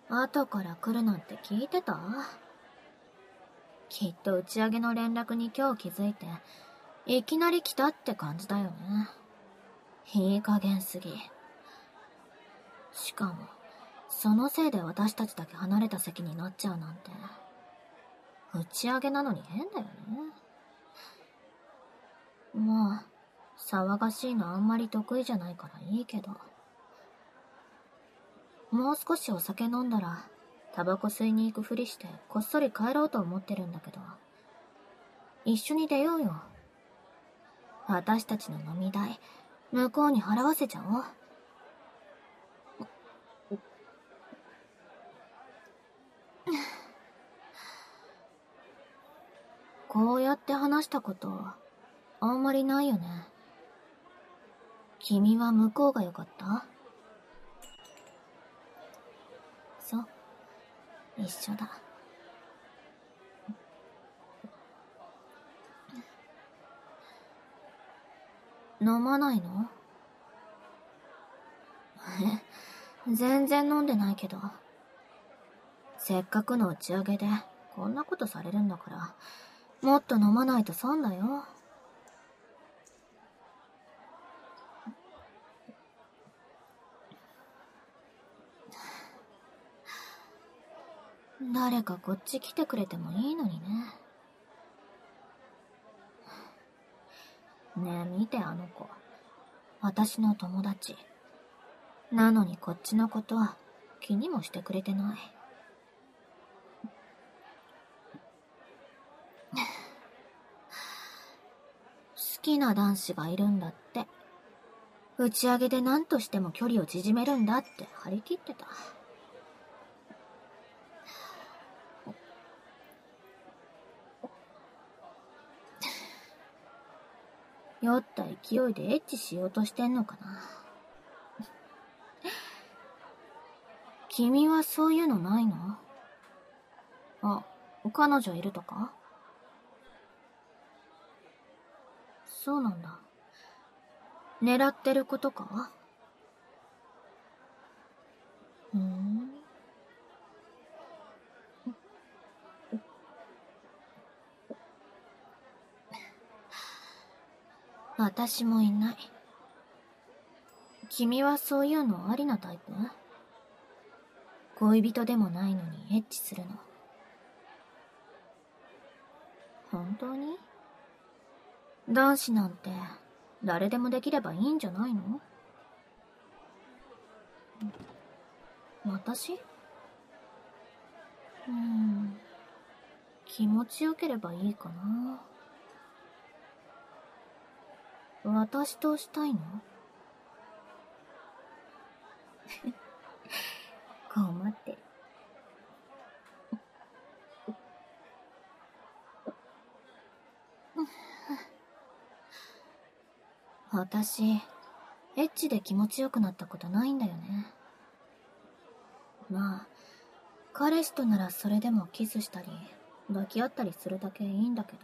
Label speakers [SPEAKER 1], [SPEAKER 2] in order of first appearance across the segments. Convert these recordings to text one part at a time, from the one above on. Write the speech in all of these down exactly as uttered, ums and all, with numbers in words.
[SPEAKER 1] 後から来るなんて聞いてた？きっと打ち上げの連絡に今日気づいて、いきなり来たって感じだよね。いい加減すぎ。しかも、そのせいで私たちだけ離れた席になっちゃうなんて。打ち上げなのに変だよね。まあ、騒がしいのあんまり得意じゃないからいいけど。もう少しお酒飲んだら、タバコ吸いに行くふりしてこっそり帰ろうと思ってるんだけど。一緒に出ようよ。私たちの飲み代、向こうに払わせちゃおう。こうやって話したこと、あんまりないよね。君は向こうが良かった？そう、一緒だ。飲まないの？え、全然飲んでないけど。せっかくの打ち上げでこんなことされるんだから、もっと飲まないと損だよ。誰かこっち来てくれてもいいのにね。ねえ、見てあの子。私の友達。なのにこっちのことは気にもしてくれてない。好きな男子がいるんだって。打ち上げで何としても距離を縮めるんだって張り切ってた。酔った勢いでエッチしようとしてんのかな。君はそういうのないの？あ、彼女いるとか？そうなんだ。狙ってることか？ふーん。私もいない。君はそういうのありなタイプ？恋人でもないのにエッチするの。本当に？男子なんて誰でもできればいいんじゃないの？私？うーん。気持ちよければいいかな。私としたいの？困ってる。私、エッチで気持ちよくなったことないんだよね。まあ、彼氏とならそれでもキスしたり、抱き合ったりするだけいいんだけど、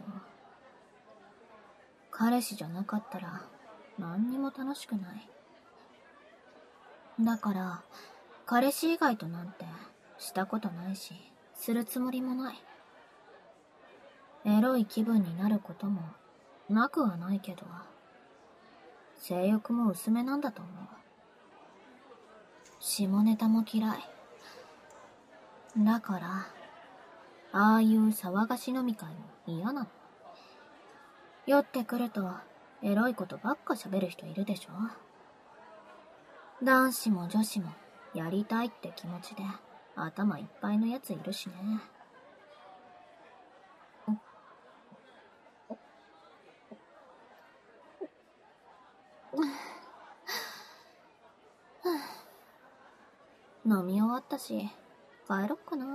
[SPEAKER 1] 彼氏じゃなかったら何にも楽しくない。だから、彼氏以外となんてしたことないし、するつもりもない。エロい気分になることもなくはないけど、性欲も薄めなんだと思う。下ネタも嫌い。だから、ああいう騒がし飲み会も嫌なの。酔ってくると、エロいことばっか喋る人いるでしょ？男子も女子もやりたいって気持ちで頭いっぱいのやついるしね。飲み終わったし、帰ろっかな。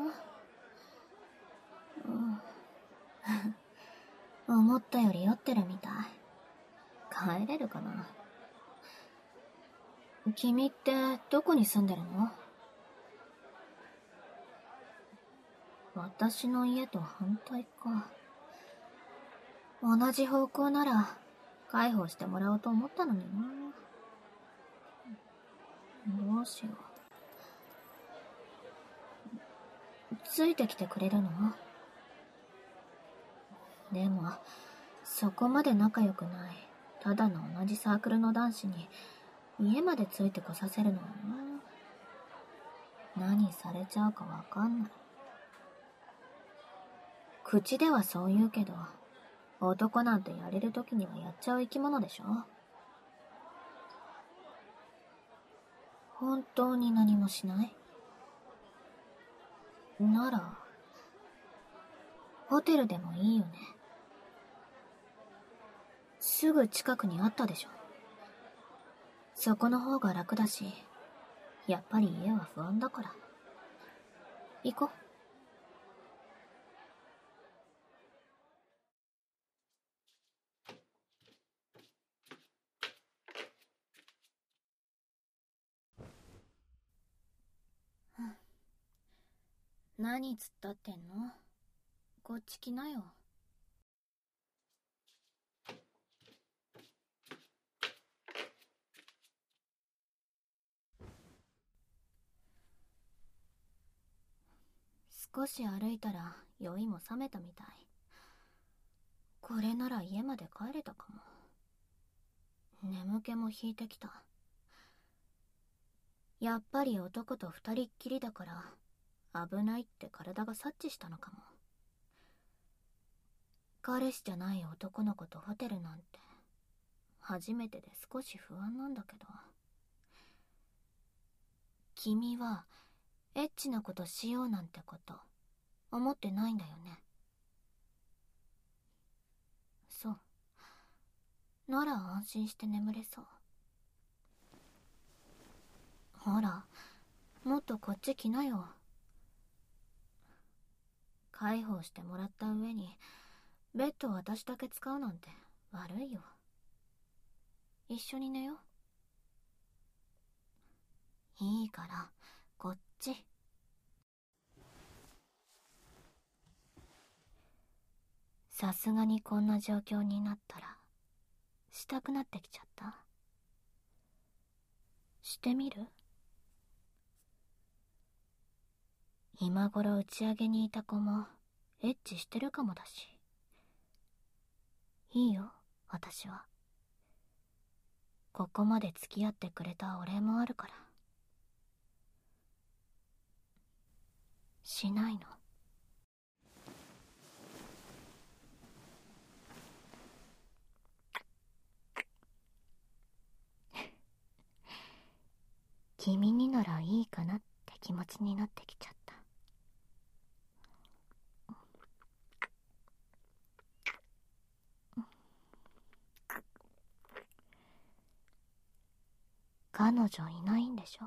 [SPEAKER 1] うん、思ったより酔ってるみたい。帰れるかな。君ってどこに住んでるの？私の家と反対か。同じ方向なら介抱してもらおうと思ったのにな。どうしよついてきてくれるの？でも、そこまで仲良くない、ただの同じサークルの男子に、家までついてこさせるのはな。何されちゃうかわかんない。口ではそう言うけど、男なんてやれる時にはやっちゃう生き物でしょ。本当に何もしない？なら、ホテルでもいいよね。すぐ近くにあったでしょ。そこの方が楽だし、やっぱり家は不安だから。行こう。何突っ立ってんの？こっち来なよ。少し歩いたら酔いも覚めたみたい。これなら家まで帰れたかも。眠気も引いてきた。やっぱり男と二人っきりだから危ないって体が察知したのかも。彼氏じゃない男の子とホテルなんて初めてで少し不安なんだけど。君はエッチなことしようなんてこと思ってないんだよね。そう。なら安心して眠れそう。ほら、もっとこっち来なよ。介抱してもらった上にベッド私だけ使うなんて悪いよ。一緒に寝よう。いいからこっち。さすがにこんな状況になったらしたくなってきちゃった。してみる？今頃打ち上げにいた子もエッチしてるかもだし。いいよ、私は。ここまで付き合ってくれたお礼もあるから。しないの？君にならいいかなって気持ちになってきちゃった。彼女いないんでしょ？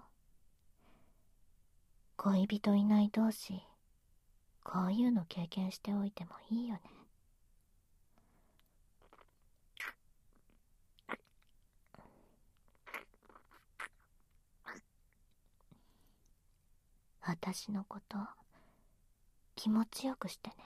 [SPEAKER 1] 恋人いない同士、こういうの経験しておいてもいいよね。私のこと気持ちよくしてね。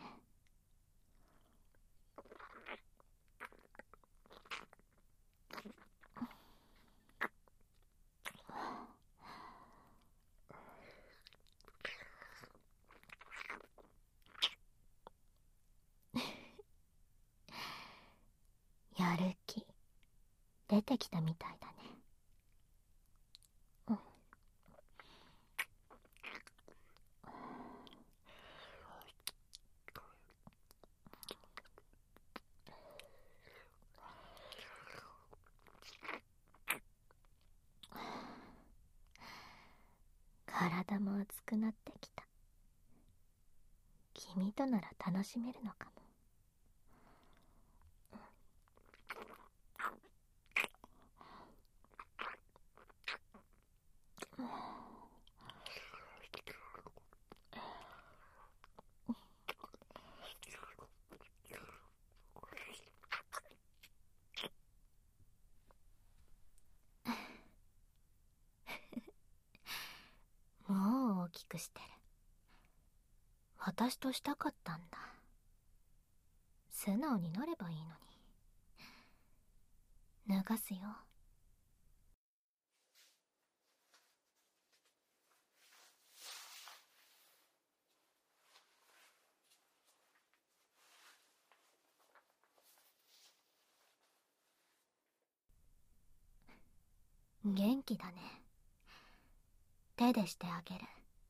[SPEAKER 1] やる気出てきたみたいだね。うん。体も熱くなってきた。君となら楽しめるのかも。もう大きくしてる。私としたかったんだ。素直になればいいのに。脱がすよ。 元気だね。手でしてあげる。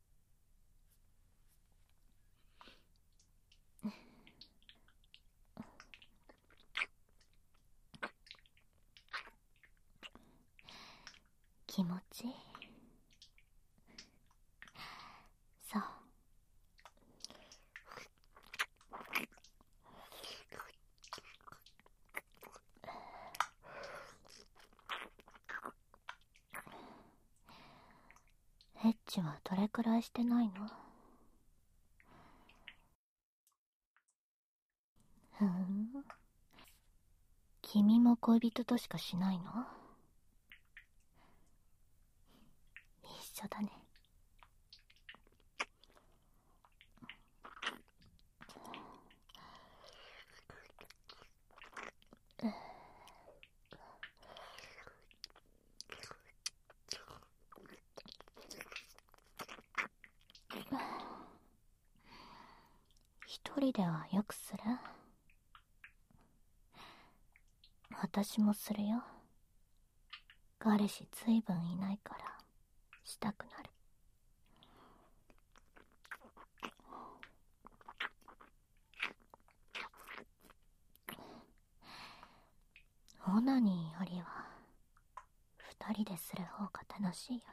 [SPEAKER 1] 気持ちいい。そう。エッチはどれくらいしてないの？ふーん。君も恋人としかしないの？一緒だね。一人ではよくする？私もするよ。彼氏ずいぶんいないからしたくなる。オナニーよりは二人でする方が楽しいよね。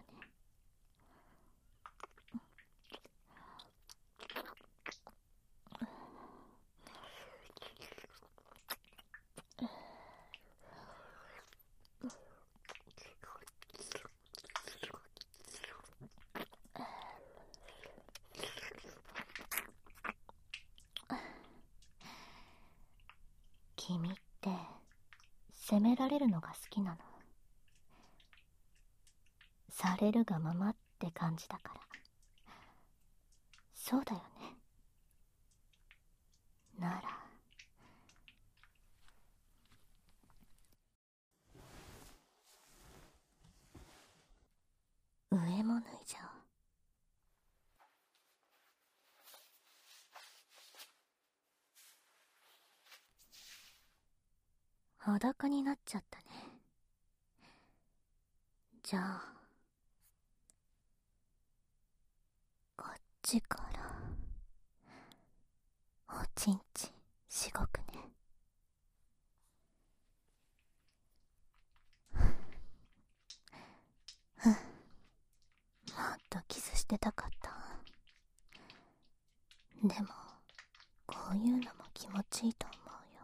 [SPEAKER 1] 君って責められるのが好きなの？されるがままって感じだから。そうだよね。なら上も脱いじゃおう。裸になっちゃったね。じゃあこっちからおちんちしごくね。ふん、もっとキスしてたかった。でもこういうのも気持ちいいと思うよ。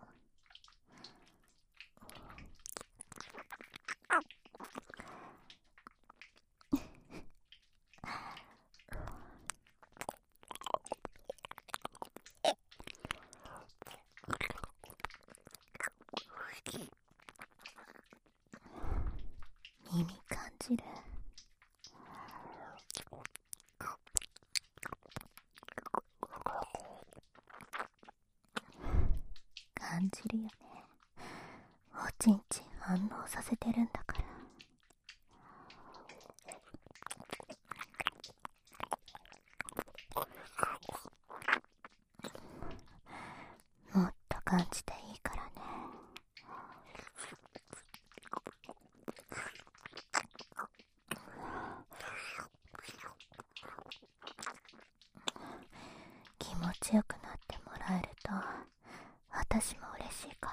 [SPEAKER 1] 耳感じる？感じるよね。おちんち反応させてるんだから。もっと感じていいからね。気持ちよくなってもらえると私も嬉しいから。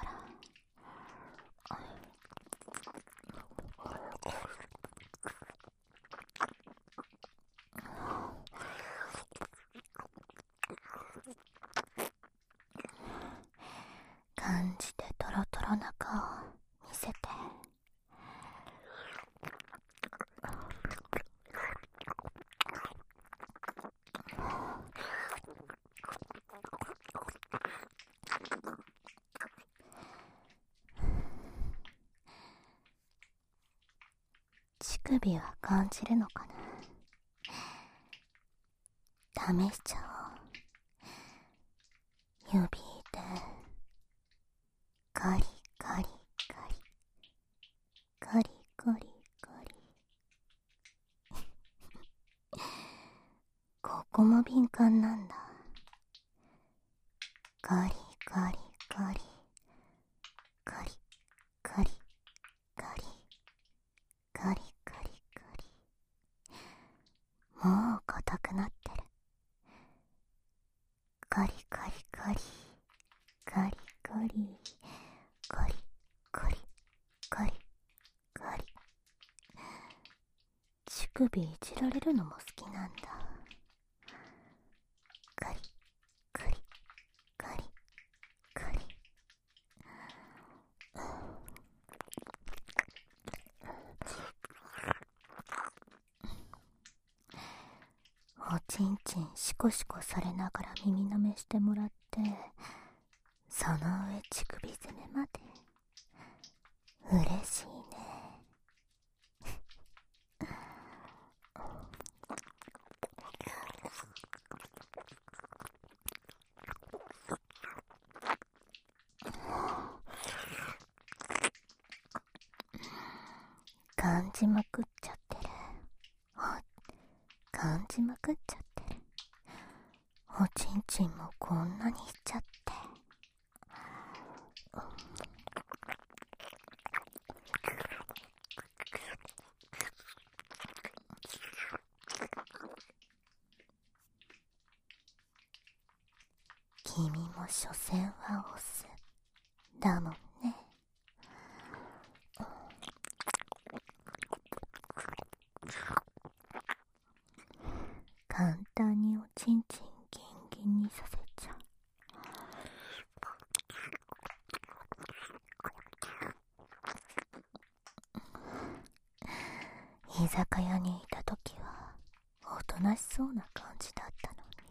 [SPEAKER 1] 感じてトロトロな顔見せて。乳首は感じるのかな？試しちゃおう。指でガリガリガリガリガリガリここも敏感なんだ。ガリガリガリガリガリガリガリ硬くなってる。ガリガリガリガリガリガリガリガリガリ。乳首いじられるのも好きなんだ。ガリガリガリガリ。おちんちんシコシコされながら耳なめしてもらって、その上乳首攻めまで。嬉しいね。感じまくっちゃってる。感じまくっちゃってる。おちんちんもこんなにいっちゃって。君も所詮はオスだもんね。簡単におちんちんギンギンにさせちゃう。居酒屋にいたときはおとなしそうな感じだったのに、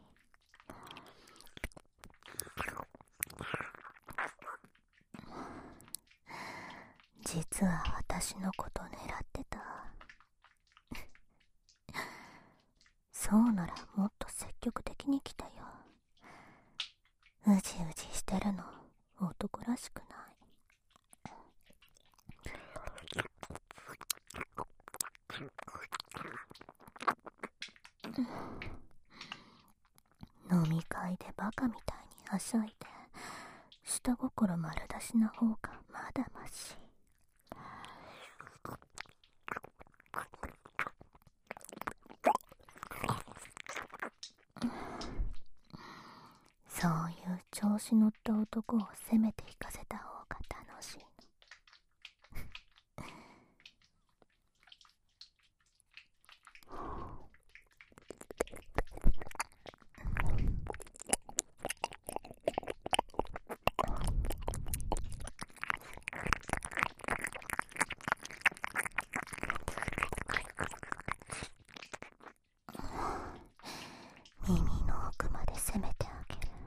[SPEAKER 1] 実は私のこと狙ってた。そうならもっと積極的に来たよ。うじうじしてるの男らしくない。飲み会でバカみたいにはしゃいで下心丸出しな方がまだまし。そういう調子乗った男を攻めていかせた方が楽しい。耳の奥まで攻めてあげる。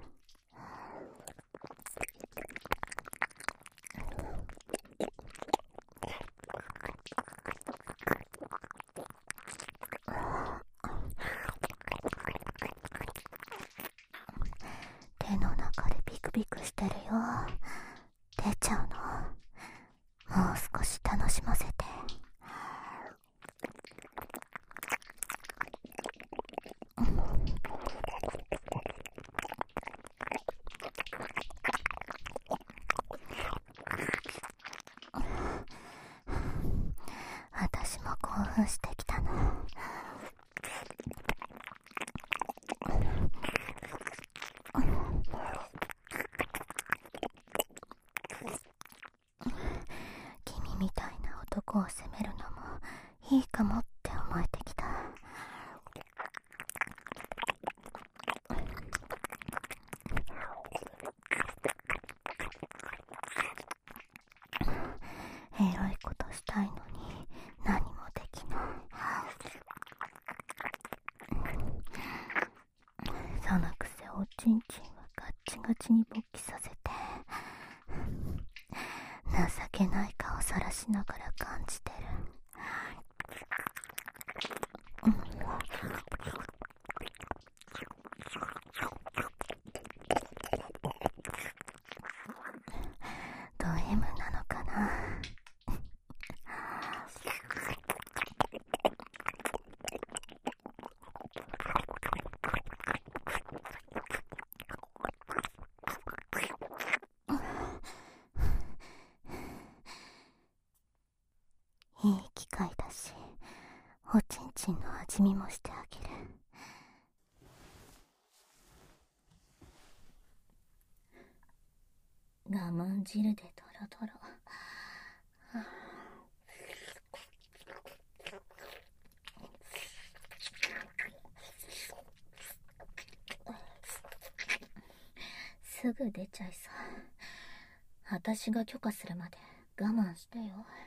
[SPEAKER 1] 手の中でビクビクしてるよ。出ちゃうの。もう少し楽しませて。私も興奮してきたな。君みたいな男を責めるのもいいかもって思えてきた。エロいことしたいのに何もできない。そのくせおちんちんはガッチガチに勃起させて、情けない顔さらしながら感じてる。ド M なのかな。いい機会だし、おちんちんの味見もしてあげる。 我慢汁でトロトロ。すぐ出ちゃいそう。私が許可するまで我慢してよ。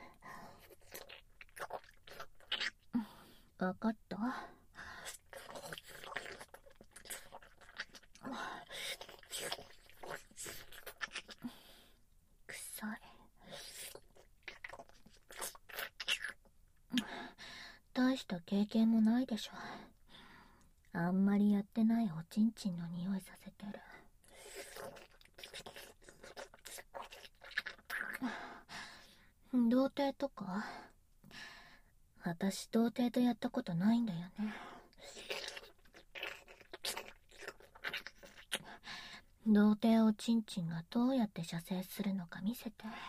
[SPEAKER 1] わかった？くさい。大した経験もないでしょ。あんまりやってないおちんちんの匂いさせてる。童貞とか？私童貞とやったことないんだよね。童貞おちんちんがどうやって射精するのか見せて。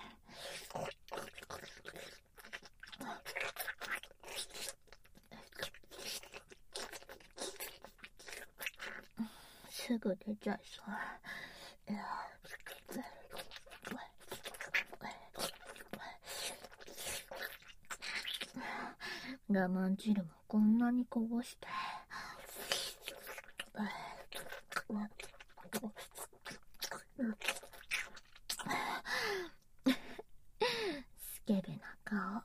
[SPEAKER 1] すぐ出ちゃいそう。我慢汁もこんなにこぼして。スケベな顔。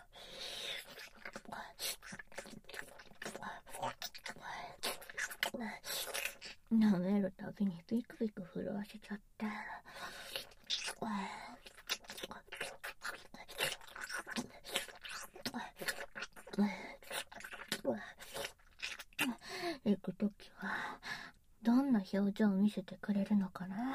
[SPEAKER 1] 舐めるたびにビクビク震わせちゃって。行くときはどんな表情を見せてくれるのかな。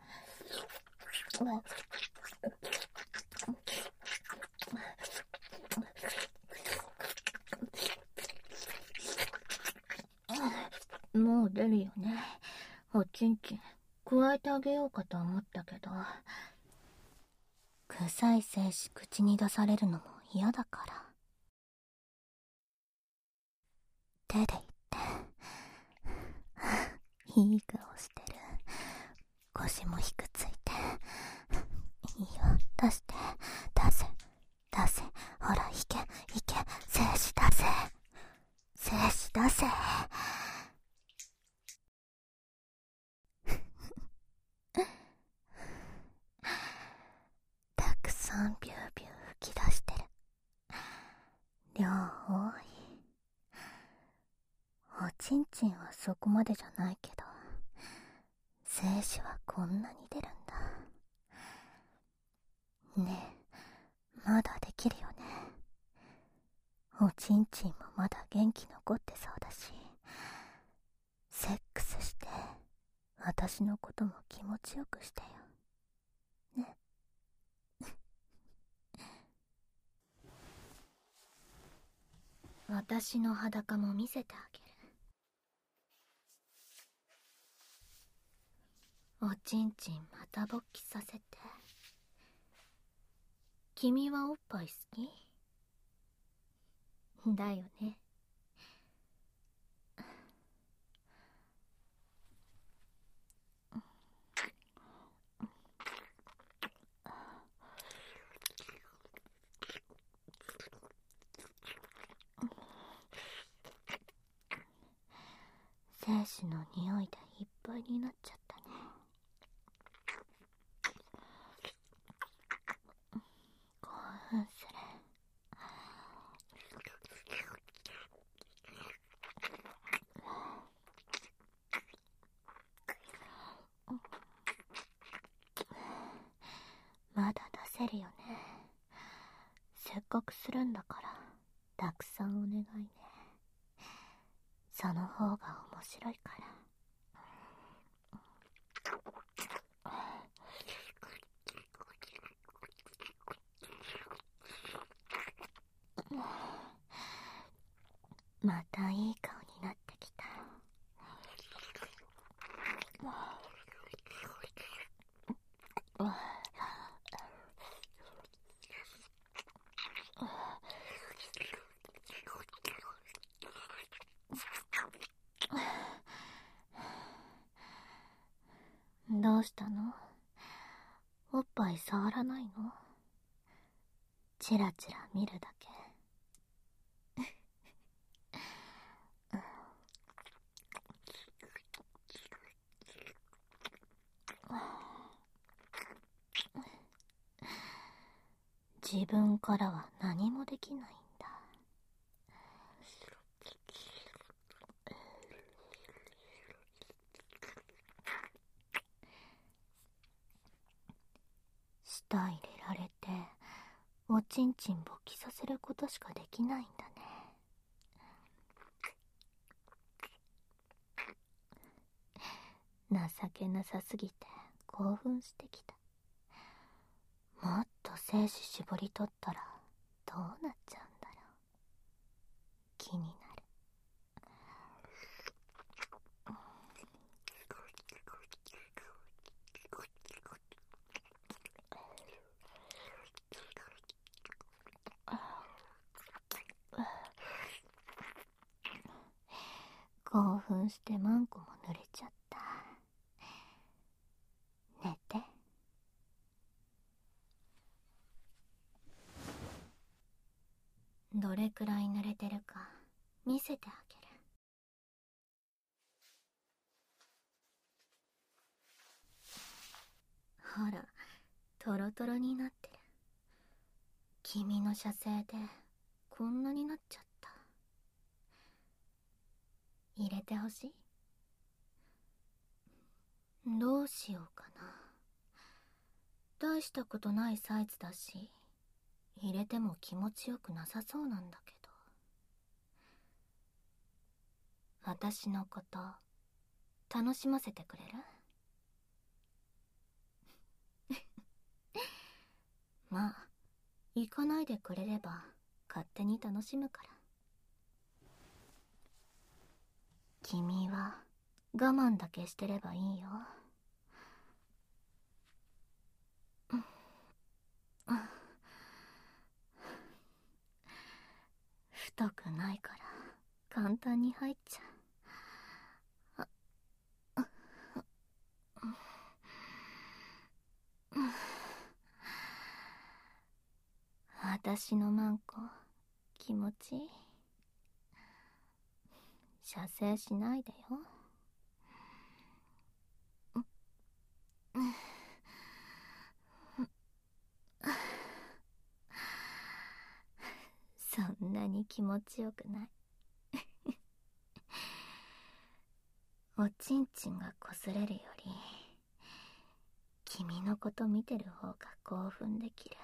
[SPEAKER 1] もう出るよね。おちんちん加えてあげようかと思ったけど、臭い精子口に出されるのも嫌だから。手で言っていい顔してる。腰も低くついて。いいよ、出して出せ出せ。ほら、いけいけ、精子出せ精子出せ。たくさんビュービュー吹き出してる。量多い。おちんちんはそこまでじゃないけど、精子はこんなに出るんだ。ねえ、まだできるよね。おちんちんもまだ元気残ってそうだし、セックスして私のことも気持ちよくしてよね。私の裸も見せてあげる。おちんちんまた勃起させて。君はおっぱい好き？だよね。精子の匂いでいっぱいになっちゃったね。興奮する。まだ出せるよね。せっかくするんだからたくさんお願いね。その方が面白いから。またいい顔になってきた。どうしたの？ おっぱい触らないの？チラチラ見るだけ。自分からは何もできないんだ。舌入れられておちんちん勃起させることしかできないんだね。情けなさすぎて興奮してきた。もっと精子絞り取ったらどうなっちゃうんだろう。気になる。興奮してマンコも濡れちゃった。寝て。どれくらい濡れてるか見せてあげる。ほら、トロトロになってる。君の射精でこんなになっちゃった。入れてほしい？どうしようかな。大したことないサイズだし、入れても気持ちよくなさそうなんだけど。私のこと楽しませてくれる？まあ、行かないでくれれば勝手に楽しむから。君は我慢だけしてればいいよ。太くないから簡単に入っちゃう。私のマンコ気持ちいい。射精しないでよ。そんなに気持ちよくない。おちんちんが擦れるより君のこと見てる方が興奮できる。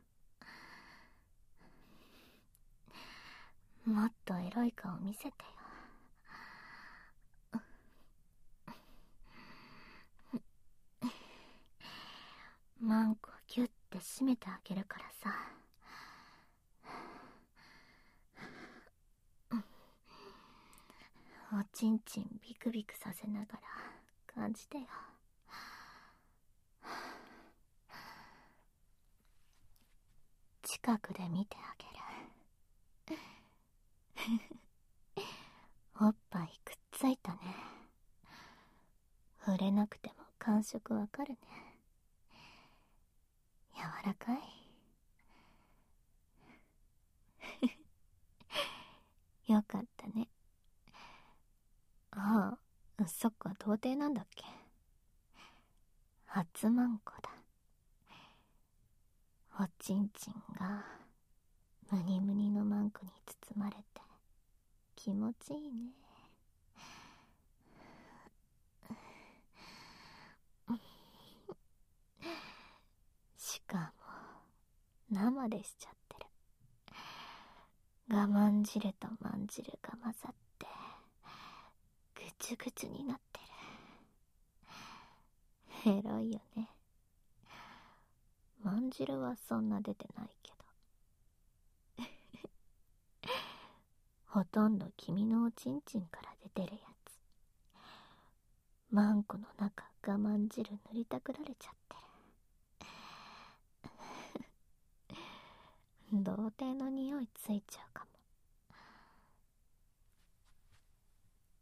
[SPEAKER 1] もっとエロい顔見せてよ。マンコギュッて締めてあげるからさ。おちんちんビクビクさせながら感じてよ。近くで見てあげる。おっぱいくっついたね。触れなくても感触わかるね。柔らかい？よかったね。ああ、そっか、童貞なんだっけ。初マンコだ。おちんちんがムニムニのマンコに包まれて気持ちいいね。しかも生でしちゃってる。我慢汁とまん汁が混ざってぐちゅぐちゅになってる。エロいよね。まん汁はそんな出てないけど。ほとんど君のおちんちんから出てるやつ。マンコの中我慢汁塗りたくられちゃってる。童貞の匂いついちゃうかも。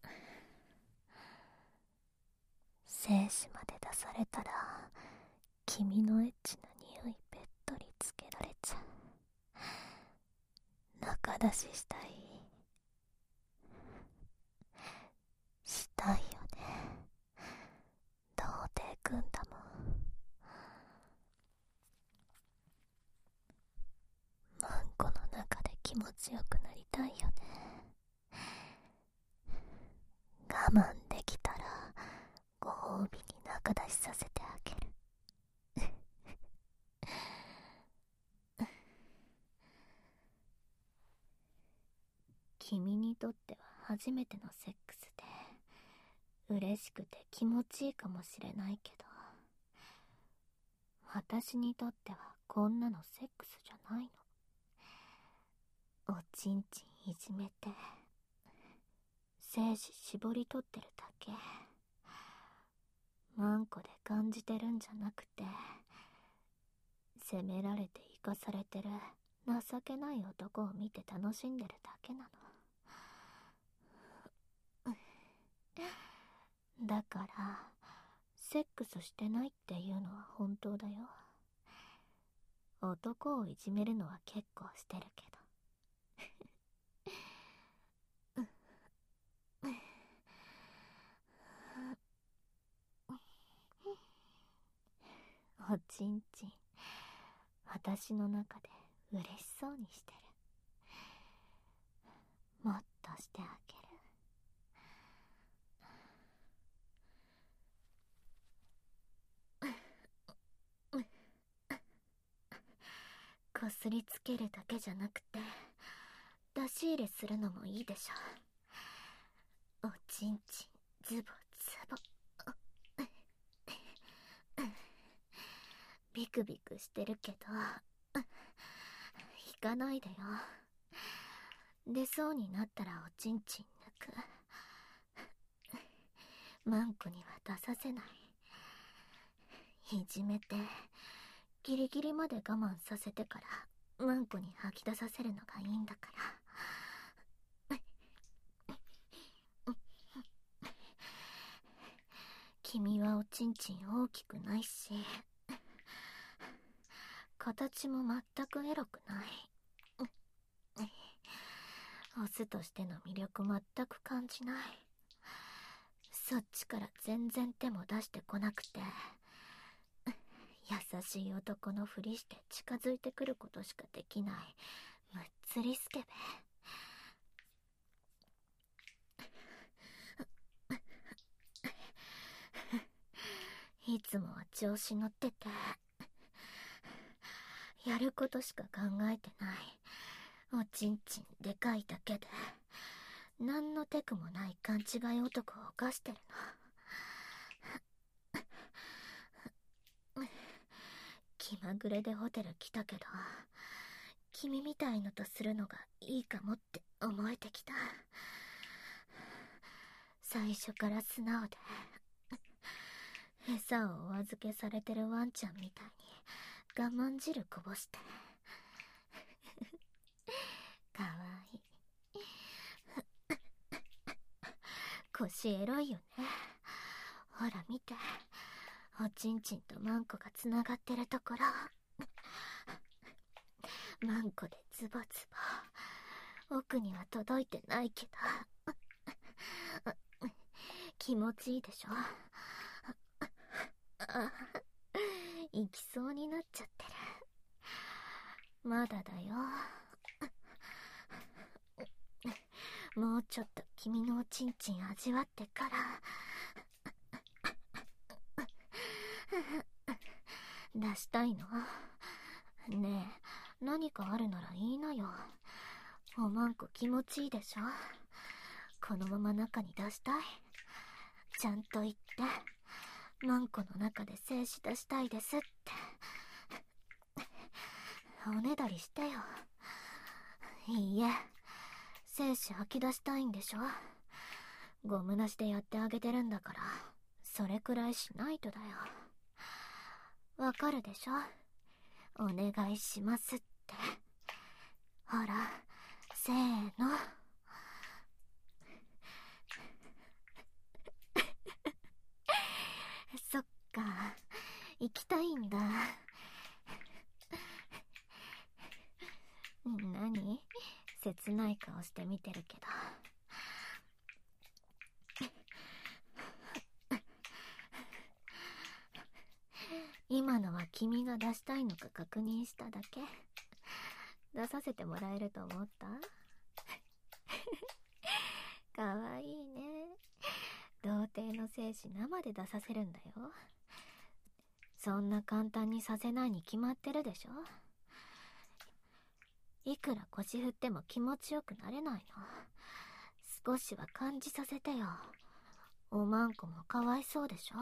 [SPEAKER 1] 精子まで出されたら
[SPEAKER 2] 君のエッチな匂いべっとりつけられちゃう。中出ししたい。したいよね。童貞くんだもん。マンコの中で気持ちよくなりたいよね。我慢できたらご褒美に中出しさせてあげる。
[SPEAKER 1] 君にとっては初めてのセックスで嬉しくて気持ちいいかもしれないけど、私にとってはこんなのセックスじゃないの。おちんちんいじめて精子絞り取ってるだけ。マンコで感じてるんじゃなくて、責められて生かされてる情けない男を見て楽しんでるだけなの。だからセックスしてないっていうのは本当だよ。男をいじめるのは結構してるけど。おちんちん私の中で嬉しそうにしてる。もっとしてあげる。こすりつけるだけじゃなくて出し入れするのもいいでしょ。おちんちんズボズボビクビクしてるけど引かないでよ。出そうになったらおちんちん抜く。マンコには出させない。いじめてギリギリまで我慢させてからマンコに吐き出させるのがいいんだから。君はおちんちん大きくないし形も全くエロくない。オスとしての魅力全く感じない。そっちから全然手も出してこなくて、優しい男のふりして近づいてくることしかできないむっつりスケベ。いつもは調子乗っててやることしか考えてない。おちんちんでかいだけで何のテクもない勘違い男を犯してるの。気まぐれでホテル来たけど君みたいのとするのがいいかもって思えてきた。最初から素直で餌をお預けされてるワンちゃんみたいに我慢汁こぼしてかわいい。腰エロいよね。ほら見て、おちんちんとマンコがつながってるところ。マンコでズボズボ、奥には届いてないけど気持ちいいでしょ。行きそうになっちゃってる。まだだよ。もうちょっと君のおちんちん味わってから出したいの？ねえ、何かあるならいいのよ。おまんこ気持ちいいでしょ。このまま中に出したい。ちゃんと言って、マンコの中で精子出したいですって。おねだりしてよ。いいえ、精子吐き出したいんでしょ。ゴムなしでやってあげてるんだから、それくらいしないとだよ。わかるでしょ。お願いしますって。ほら、せーの。そっか、行きたいいんだ。何？切ない顔して見てるけど。今のは君が出したいのか確認しただけ。出させてもらえると思った？かわいいね。童貞の精子生で出させるんだよ。そんな簡単にさせないに決まってるでしょ。いくら腰振っても気持ちよくなれないの。少しは感じさせてよ。おまんこもかわいそうでしょ。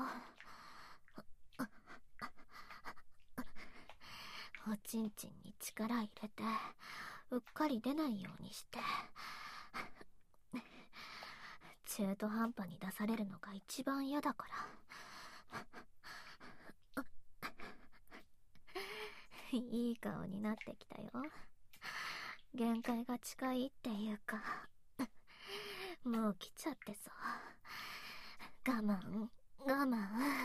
[SPEAKER 1] おちんちんに力入れてうっかり出ないようにして、中途半端に出されるのが一番嫌だから。いい顔になってきたよ。限界が近いっていうか、もう来ちゃってさ。我慢我慢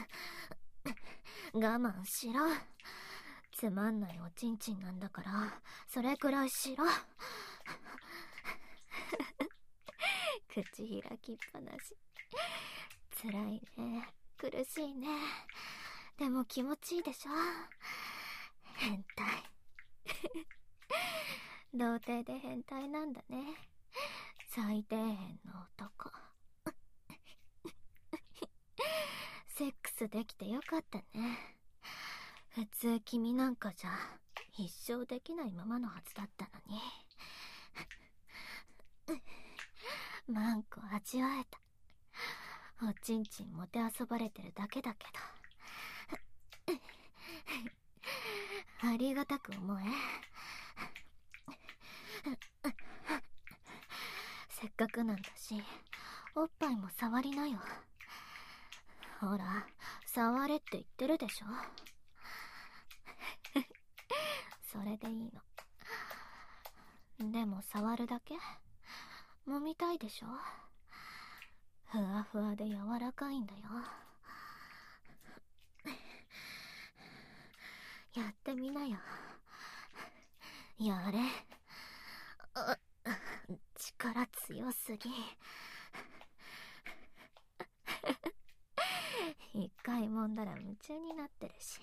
[SPEAKER 1] 我慢しろ。つまんないおちんちんなんだからそれくらいしろ。口開きっぱなし。つらいね、苦しいね。でも気持ちいいでしょ。変態。童貞で変態なんだね。最底辺の男。セックスできてよかったね。普通君なんかじゃ一生できないままのはずだったのに。マンコ味わえた。おちんちんもてあそばれてるだけだけど。ありがたく思え。せっかくなんだしおっぱいも触りなよ。ほら触れって言ってるでしょ。それでいいの。でも触るだけ？揉みたいでしょ。ふわふわで柔らかいんだよ。やってみなよ。やれ。力強すぎ。一回揉んだら夢中になってるし。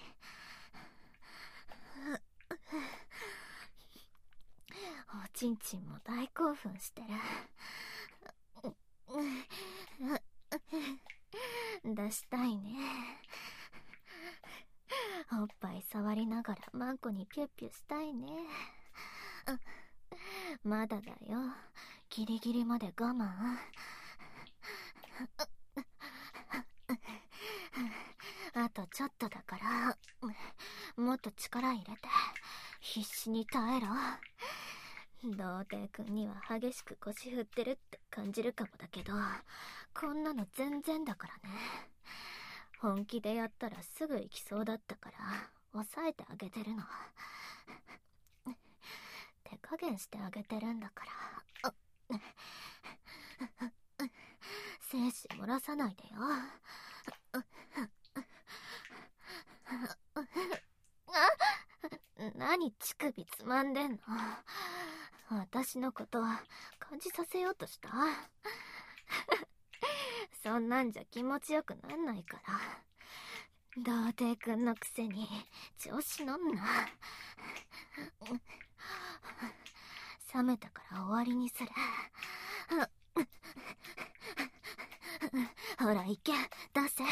[SPEAKER 1] おちんちんも大興奮してる。出したいね。おっぱい触りながらマンコにピュッピュしたいね。まだだよ。ギリギリまで我慢。あとちょっとだから、もっと力入れて必死に耐えろ。童貞くんには激しく腰振ってるって感じるかもだけど、こんなの全然だからね。本気でやったらすぐ行きそうだったから抑えてあげてるの。手加減してあげてるんだから。精子漏らさないでよ。何乳首つまんでんの。私のことは感じさせようとした？そんなんじゃ気持ちよくなんないから。童貞くんのくせに調子乗んな。冷めたから終わりにする。ほら行け、出せ。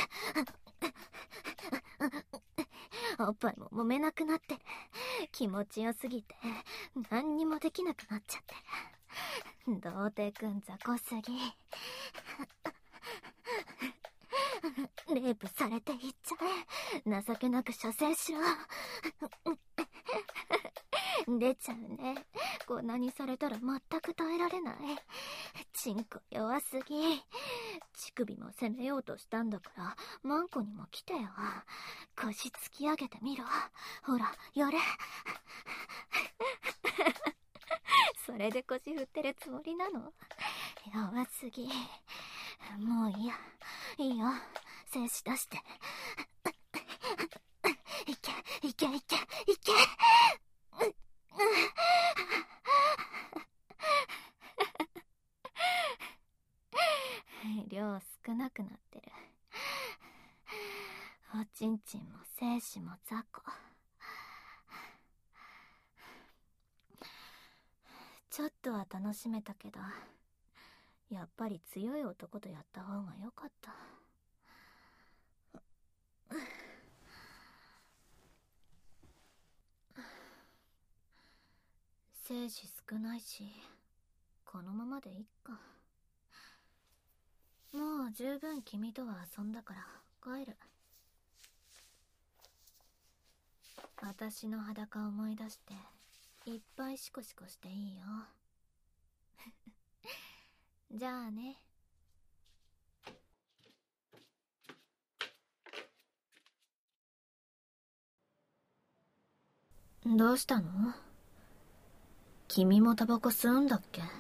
[SPEAKER 1] おっぱいも揉めなくなってる。気持ちよすぎて何にもできなくなっちゃってる。童貞くん雑魚すぎ。レイプされていっちゃえ。情けなく射精しろ。出ちゃうね。こんなにされたら全く耐えられない。チンコ弱すぎ。乳首も攻めようとしたんだからマンコにも来てよ。腰突き上げてみろ。ほらやれ。それで腰振ってるつもりなの？弱すぎ。もういいや。いいよ、精子出して。いけ。
[SPEAKER 2] いけいけいけ。うう
[SPEAKER 1] 量少なくなってる。おちんちんも精子も雑魚。ちょっとは楽しめたけど、やっぱり強い男とやった方が良かった。精子少ないし、このままでいっか。もう十分君とは遊んだから帰る。私の裸思い出していっぱいシコシコしていいよ。じゃあね。どうしたの？君もタバコ吸うんだっけ？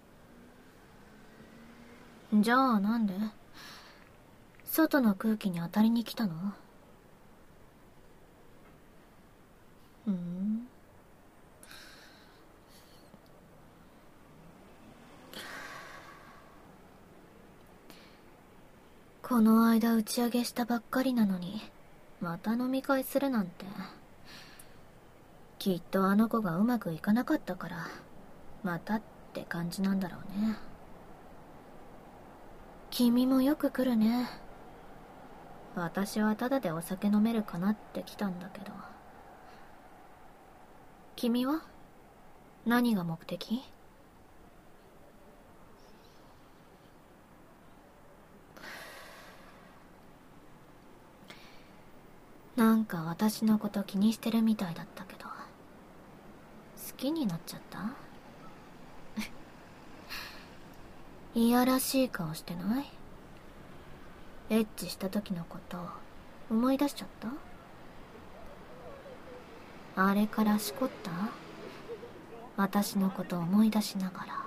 [SPEAKER 1] じゃあなんで外の空気に当たりに来たの？ふん。この間打ち上げしたばっかりなのにまた飲み会するなんて。きっとあの子がうまくいかなかったからまたって感じなんだろうね。君もよく来るね。私はただでお酒飲めるかなって来たんだけど。君は何が目的？なんか私のこと気にしてるみたいだったけど、好きになっちゃった？いやらしい顔してない？エッチした時のこと思い出しちゃった？あれからしこった？私のこと思い出しながら。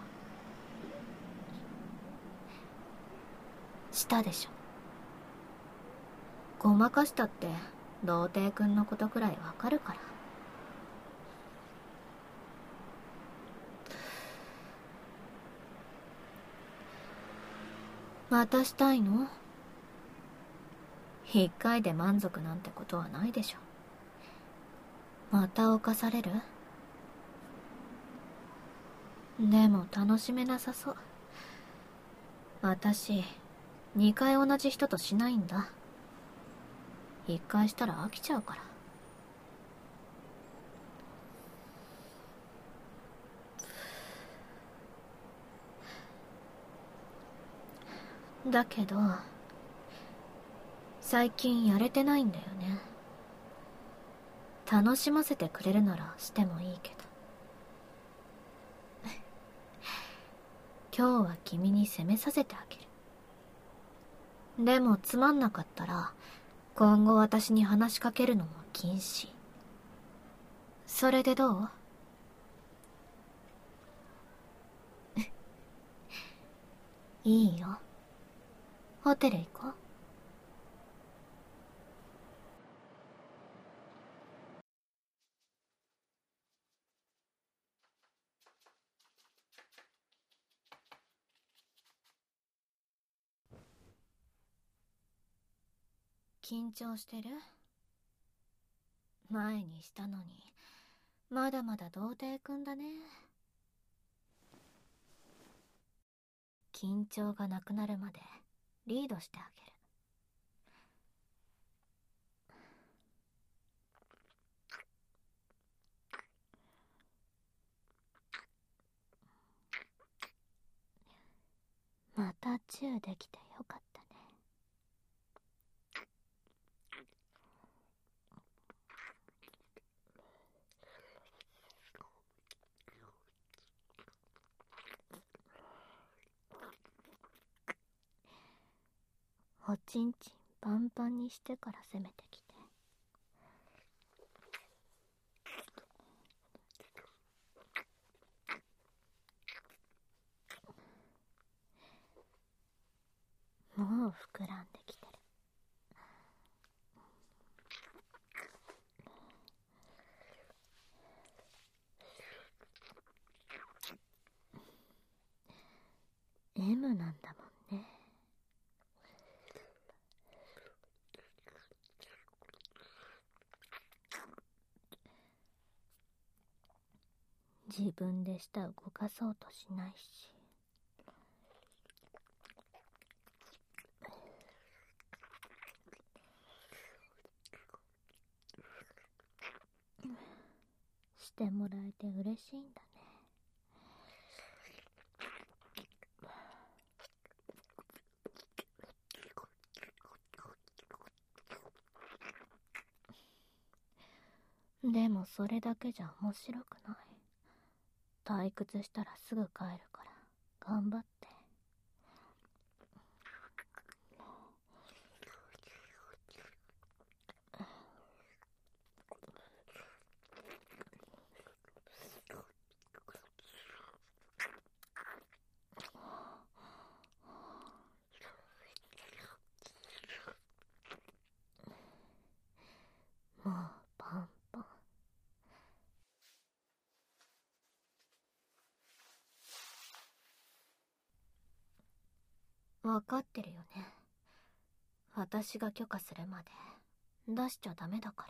[SPEAKER 1] したでしょ。ごまかしたって童貞くんのことくらいわかるから。またしたいの？一回で満足なんてことはないでしょ。また犯される？でも楽しめなさそう。私二回同じ人としないんだ。一回したら飽きちゃうから。だけど最近やれてないんだよね。楽しませてくれるならしてもいいけど。今日は君に責めさせてあげる。でもつまんなかったら今後私に話しかけるのも禁止。それでどう？いいよ。ホテル行こう。緊張してる？前にしたのにまだまだ童貞くんだね。緊張がなくなるまでリードしてあげる。またチューできてよかったね。おちんちんパンパンにしてから攻めてきて。もう膨らんできてる。
[SPEAKER 2] M なんだもんね。自分で舌動かそうとしないし。してもらえて嬉しいんだね。でもそれだけじゃ面白くない。退屈したらすぐ帰るから頑張って。もうパンパン。
[SPEAKER 1] わかってるよね。私が許可するまで出しちゃダメだから。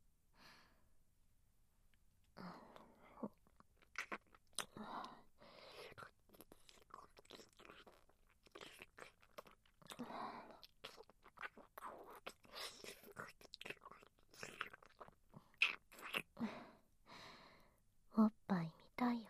[SPEAKER 2] おっぱい見たいよね。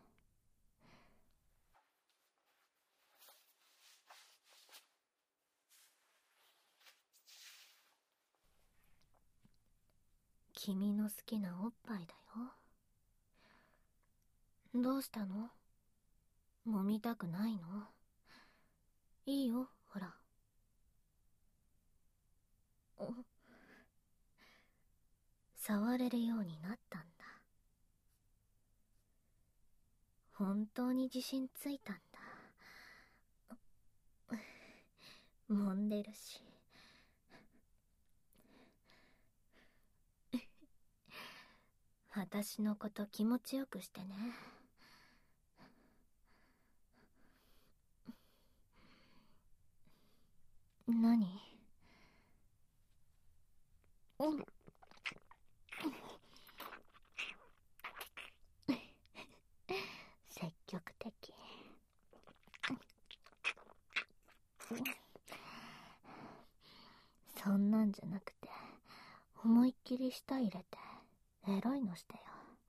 [SPEAKER 1] 君の好きなおっぱいだよ。どうしたの？揉みたくないの？いいよ、ほら。触れるようになったんだ。本当に自信ついたんだ。揉んでるし。私のこと気持ちよくしてね。何？うん。
[SPEAKER 2] 積極的。そんなんじゃなくて、思いっきり舌入れてエロいのしてよ。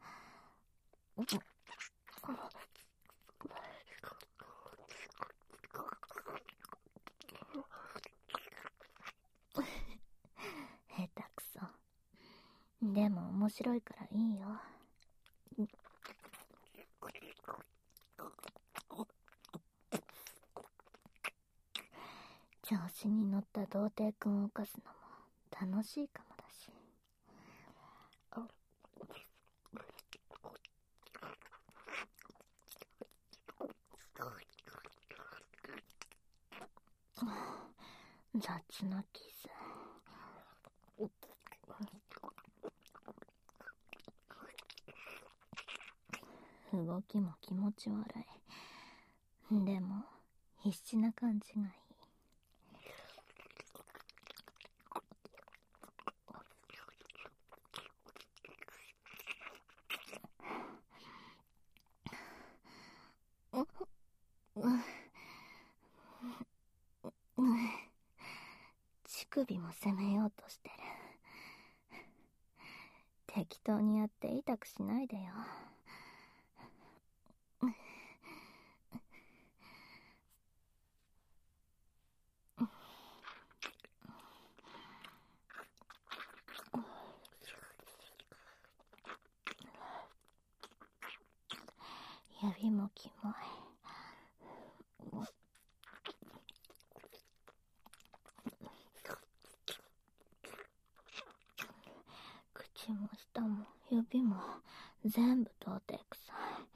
[SPEAKER 2] 下手くそ。でも面白いからいいよ。調子に乗った童貞くんを犯すのも楽しいかもだし。雑なキス。動きも気持ち悪い。でも必死な感じがいい。乳首も攻めようとしてる。適当にやって痛くしないでよ。指もキモい。口も舌も指も全部童貞臭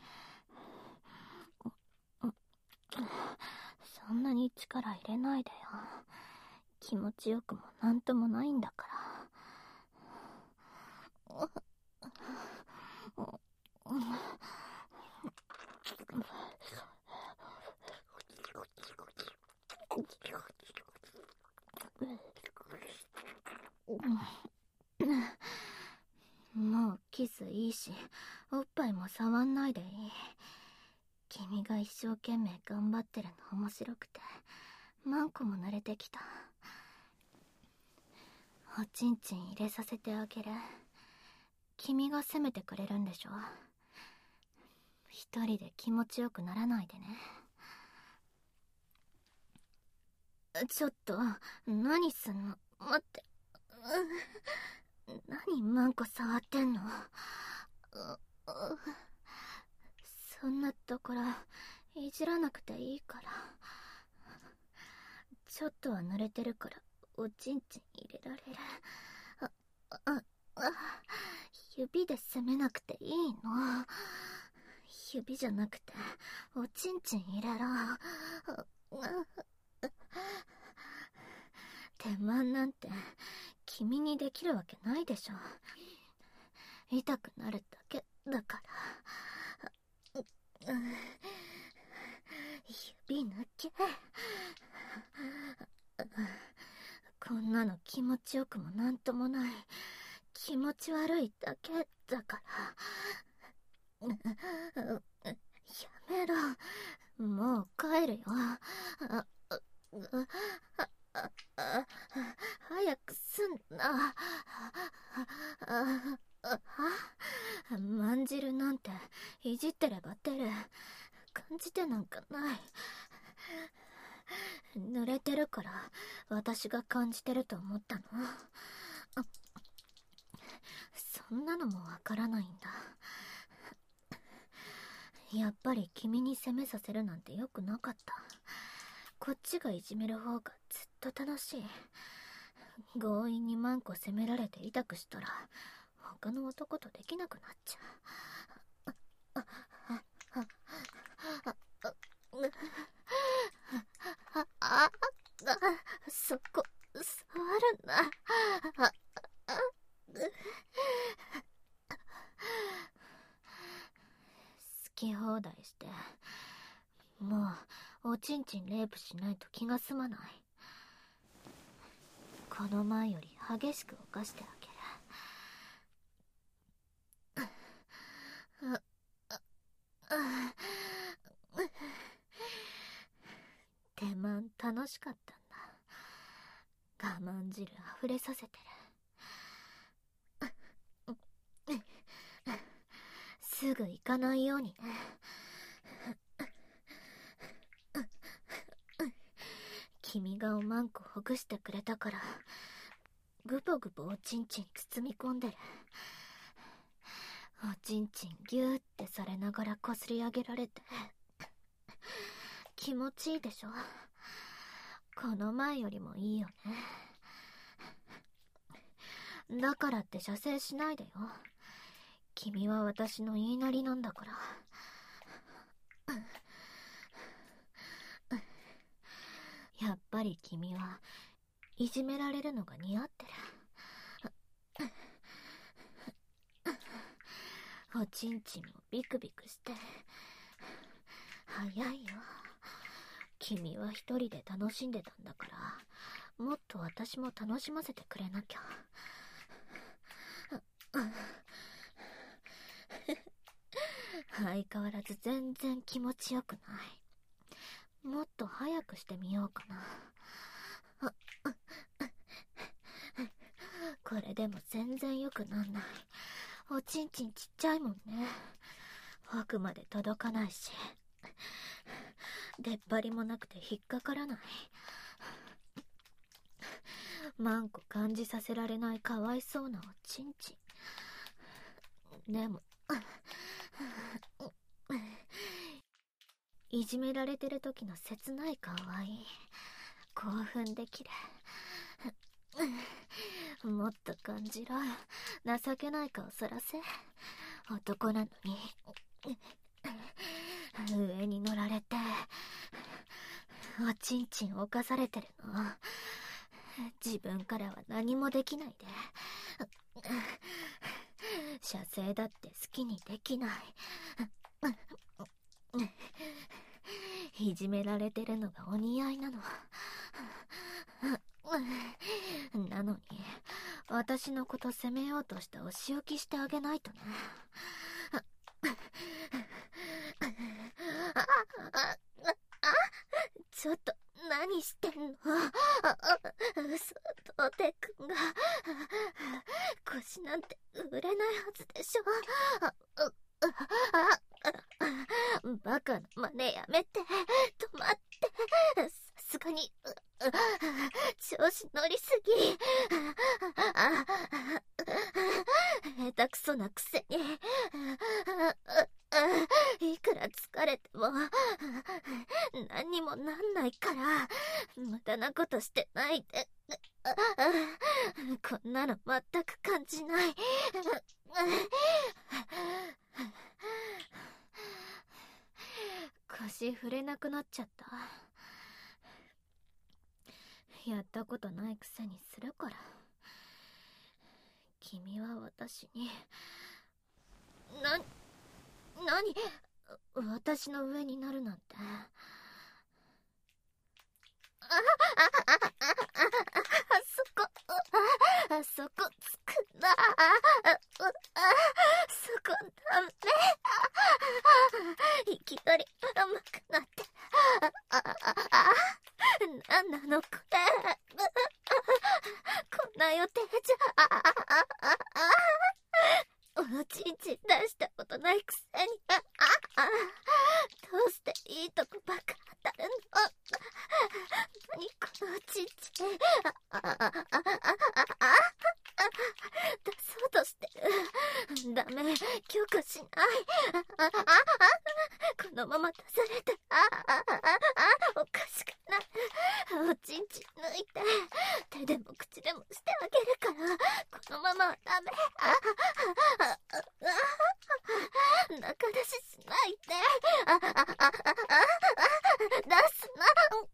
[SPEAKER 2] い。そんなに力入れないでよ。気持ちよくもなんともないんだから。 もうキスいいし、おっぱいも触んないでいい。君が一生懸命頑張ってるの面白くて、マンコも慣れてきた。おちんちん入れさせてあげる。君が責めてくれるんでしょ。一人で気持ちよくならないでね。ちょっと、何すんの？待って。何マンコ触ってんの？そんなところ、いじらなくていいから。ちょっとは濡れてるから、おちんちん入れられる。あ、あ、あ、指で攻めなくていいの？指じゃなくて、おちんちん入れろ。手間なんて、君にできるわけないでしょ。痛くなるだけだから。指抜け。こんなの気持ちよくもなんともない。気持ち悪いだけだから。やめろ。もう帰るよ。あ、あ、あ、あ、あ、早くすんな。あ、あ、あ、まんじるなんていじってれば出る。感じてなんかない。濡れてるから私が感じてると思ったの？そんなのもわからないんだ。やっぱり君に責めさせるなんてよくなかった。こっちがいじめる方がずっと楽しい。強引にマンコ責められて痛くしたら他の男とできなくなっちゃう。あ、あ、あ、あ、あ、あ、あ、そこ、触るな。あ、あ、好き放題して、もうおちんちんレイプしないと気が済まない。この前より激しく犯してあげる。あ、あ、あ、手間楽しかったんだ。我慢汁溢れさせてる。すぐ行かないようにね。君がおまんこほぐしてくれたからグボグボおちんちん包み込んでる。おちんちんギューってされながらこすり上げられて気持ちいいでしょ。この前よりもいいよね。だからって射精しないでよ。君は私の言いなりなんだから。やっぱり君はいじめられるのが似合ってる。おちんちんもビクビクして早いよ。君は一人で楽しんでたんだからもっと私も楽しませてくれなきゃ。相変わらず全然気持ちよくない。もっと早くしてみようかな。これでも全然よくなんない。おちんちんちっちゃいもんね。奥まで届かないし出っ張りもなくて引っかからない。マンコ感じさせられないかわいそうなおちんちん。でもいじめられてる時の切ないかわいい。興奮できる。もっと感じろ。情けない顔そらせ。男なのに上に乗られておちんちん犯されてるの。自分からは何もできないで。射精だって好きにできない。いじめられてるのがお似合いなの。なのに私のこと責めようとしてお仕置きしてあげないとね。ちょっと何してんの？嘘、トーテ君が腰なんて売れないはずでしょ。バカな真似やめて、止まって。さすがに調子乗りすぎ。下手くそなくせに。いくら疲れても何にもなんないから、無駄なことしてないで。こんなの全く感じない。腰触れなくなっちゃった。やったことないくせにするから。君は私にな、なに私の上になるなんて。ああああああそこあそこつくな。あそこダメ。いきなり甘くなって。あああなんなのこれ。こんな予定じゃ。ああああおちんちん出したことないくせに。ああどうしていいとこばっか当たるの。何このおちんちん。ああああああ出そうとしてる。ダメ、許可しない。あああこのまま出されたらあああおかしくなる。おちんちん抜いて手でも口でもしてあげるから。このままはダメ。ああああ中出ししないで。ああああ出すな。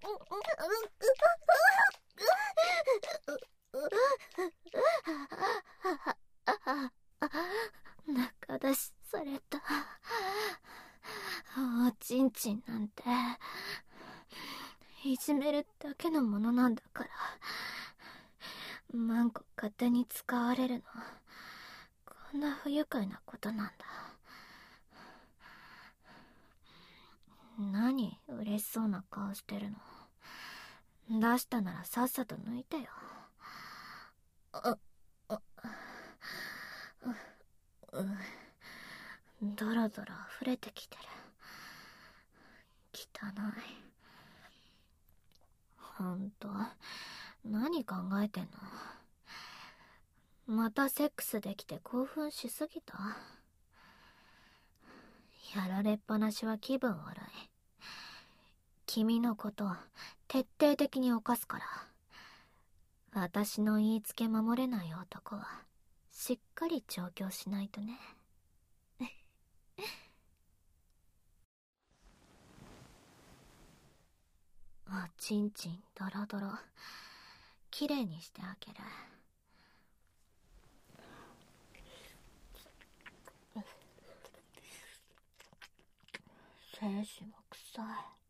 [SPEAKER 2] 中出しされた。おちんちんなんていじめるだけのものなんだから。マンコ勝手に使われるのこんな不愉快なことなんだ。何嬉しそうな顔してるの。出したならさっさと抜いてよ。ああうドロドロ溢れてきてる。汚い。ほんと何考えてんの。またセックスできて興奮しすぎた。やられっぱなしは気分悪い。君のこと徹底的に犯すから。私の言いつけ守れない男はしっかり調教しないとね。おちんちんドロドロきれいにしてあげる。精子も臭い。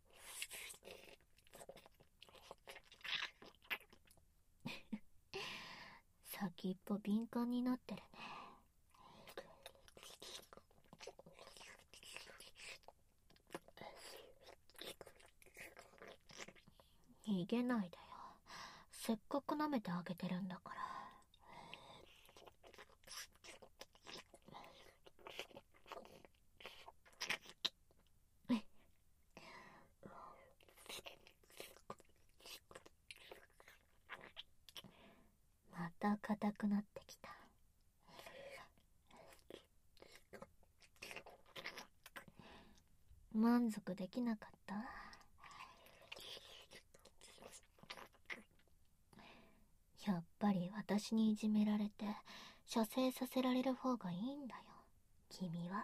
[SPEAKER 2] 先っぽ敏感になってるね。逃げないでよ。せっかく舐めてあげてるんだから。また硬くなってきた。満足できなかった？やっぱり私にいじめられて射精させられる方がいいんだよ、君は。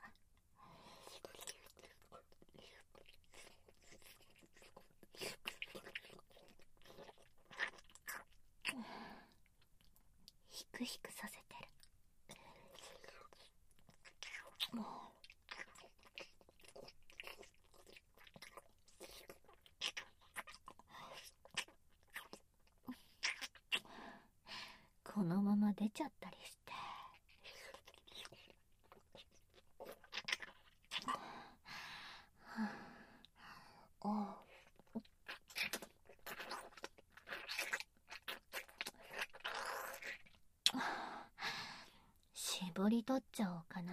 [SPEAKER 2] ヒクヒクさせてる。もうこのままが出ちゃったりして。あ絞り取っちゃおうかな。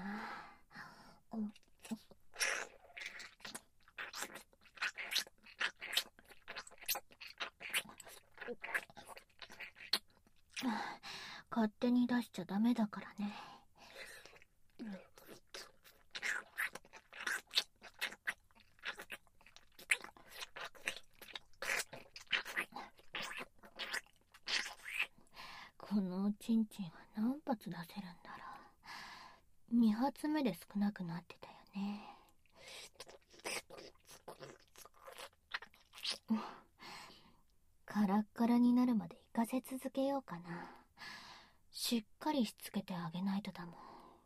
[SPEAKER 2] 勝手に出しちゃダメだからね。このおちんちんは何発出せるんだろう。に発目で少なくなってたよね。カラッカラになるまで行かせ続けようかな。しっかりしつけてあげないとだもん。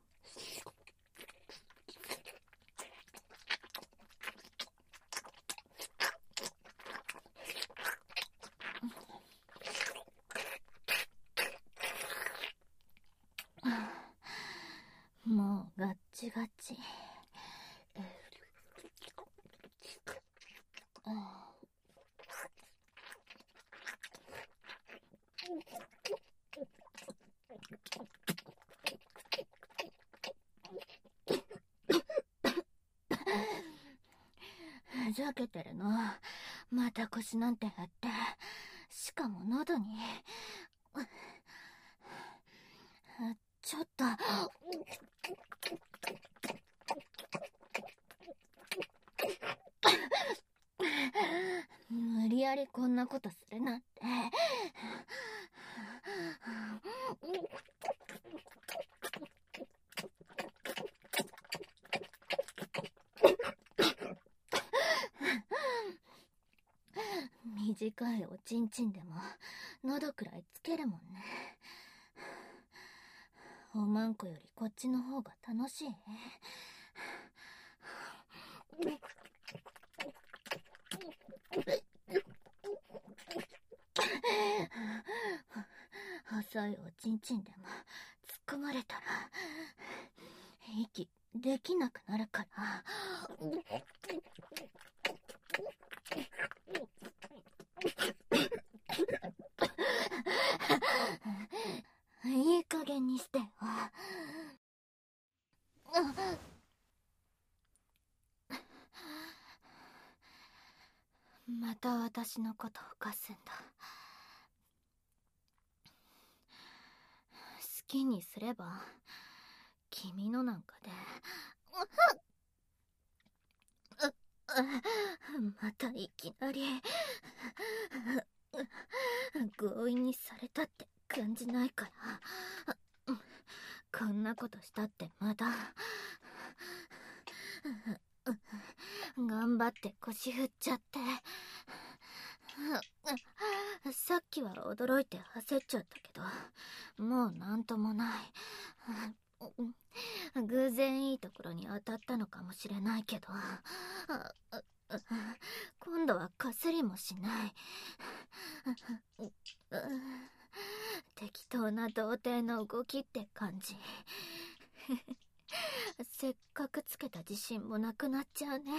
[SPEAKER 2] もうガッチガチ。ふざけてるの。また腰なんてやって、しかも喉に。ちょっと無理やりこんなことするなんて。短いおちんちんでも喉くらいつけるもんね。おまんこよりこっちの方が楽しい。細いおちんちんでも突っ込まれたら息できなくなるから。いい加減にしてよ。また私のことを犯すんだ。好きにすれば君のなんかで。またいきなり強引にされたって感じないから。こんなことしたってまだ頑張って腰振っちゃって。さっきは驚いて焦っちゃったけど、もうなんともない。偶然いいところに当たったのかもしれないけど、今度はかすりもしない。適当な童貞の動きって感じ。せっかくつけた自信もなくなっちゃうね。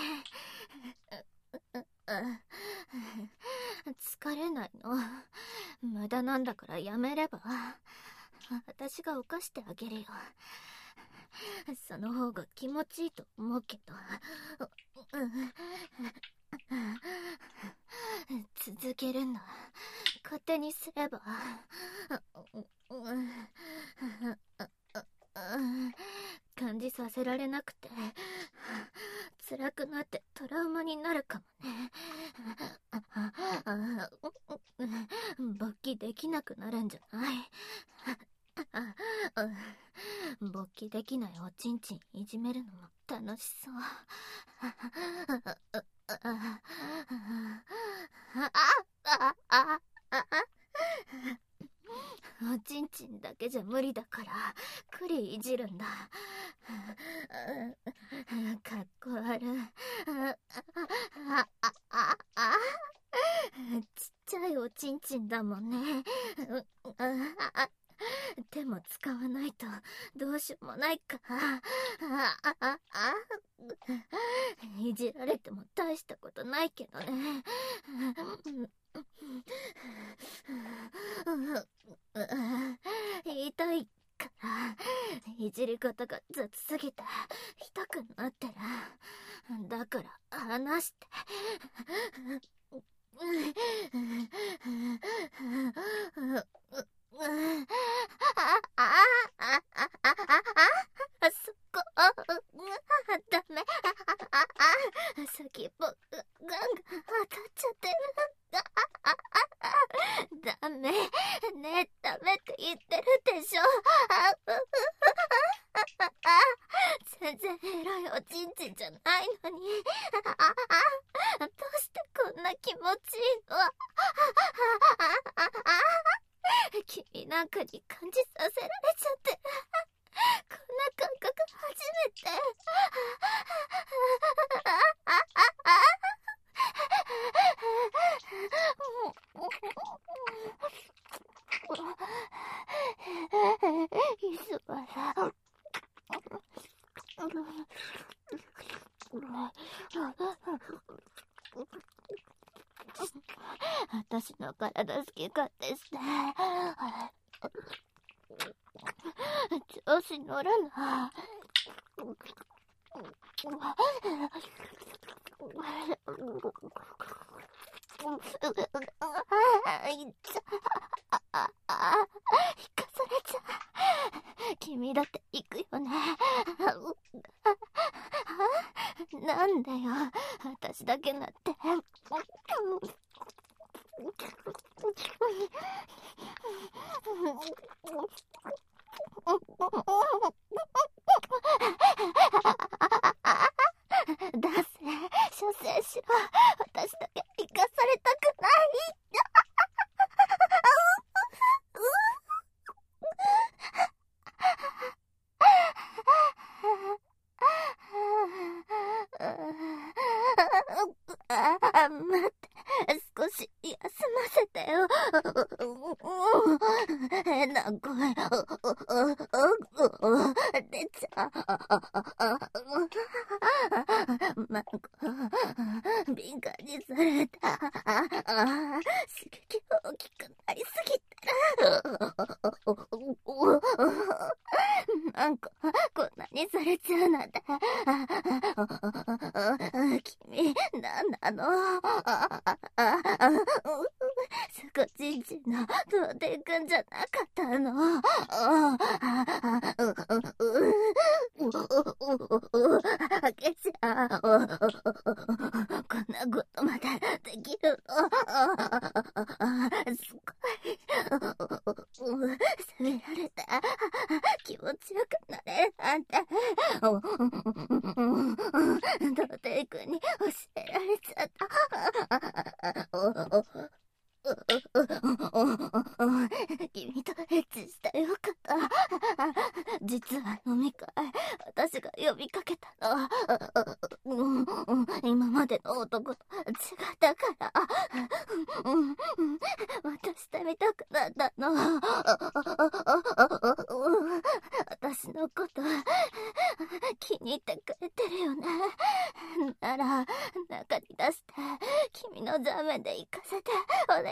[SPEAKER 2] 疲れないの？無駄なんだからやめれば。私が犯してあげるよ。その方が気持ちいいと思うけど。続けるんだ。勝手にすれば。感じさせられなくて辛くなってトラウマになるかもね。勃起できなくなるんじゃない？勃起できないおちんちんいじめるのも楽しそう。おちんちんだけじゃ無理だからクリいじるんだ。かっこ悪い。ちっちゃいおちんちんだもんね。 手も使わないとどうしようもないか。ああああいじられても大したことないけどね。痛いからいじり方が雑すぎて痛くなってる。だから離して。そこダメ。先っぽガンガン当たっちゃってる。ダメねえ、ダメって言ってるでしょ。全然エロいおちんちんじゃないのにどうしてこんな気持ちいいの。君なんかに感じさせられちゃってる。こんな感覚初めて。いつまで私の体好き勝手して調子乗るな。引かされちゃう。君だって行くよね。なんだよ、私だけなって。出せ、射精しろ。私だけ生かされたくない。あ、待って、少し休ませてよ。変な声出ちゃう。マンコ敏感にされた。刺激大きくなりすぎてる。マンコこんなにされちゃうなんて。君なんなの。そこちんちんの童貞くんじゃなかったの。開けちゃう。こんなことまでできるの。すごい責められた。気持ちよくなれるなんて。童貞くんに教えられちゃった。君とエッチしたよかった。実は飲み会、私が呼びかけたの。今までの男と違ったから、渡してみたくなったの。私のこと気に入ってくれてるよね。なら中に出して君の座面で行かせてお願い。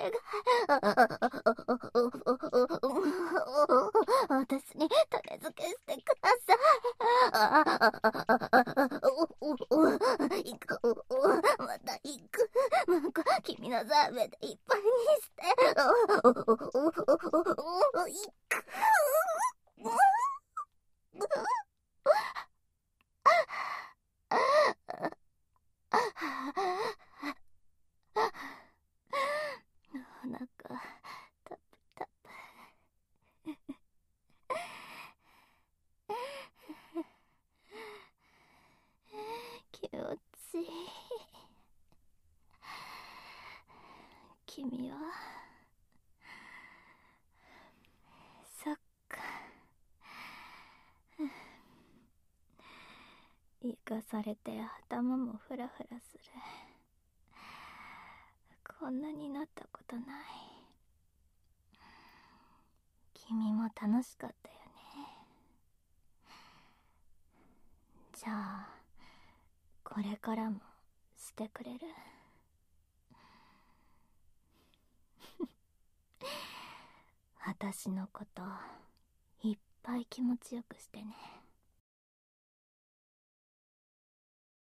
[SPEAKER 2] 私に種付けしてください。行く。また行く。なんか君の座面でいっぱいにして。行く。お腹タプタプ。気持ちいい。君はそっか。生かされて頭もフラフラする。こんなになったことない。 君も楽しかったよね。じゃあこれからもしてくれる？私のこといっぱい気持ちよくしてね。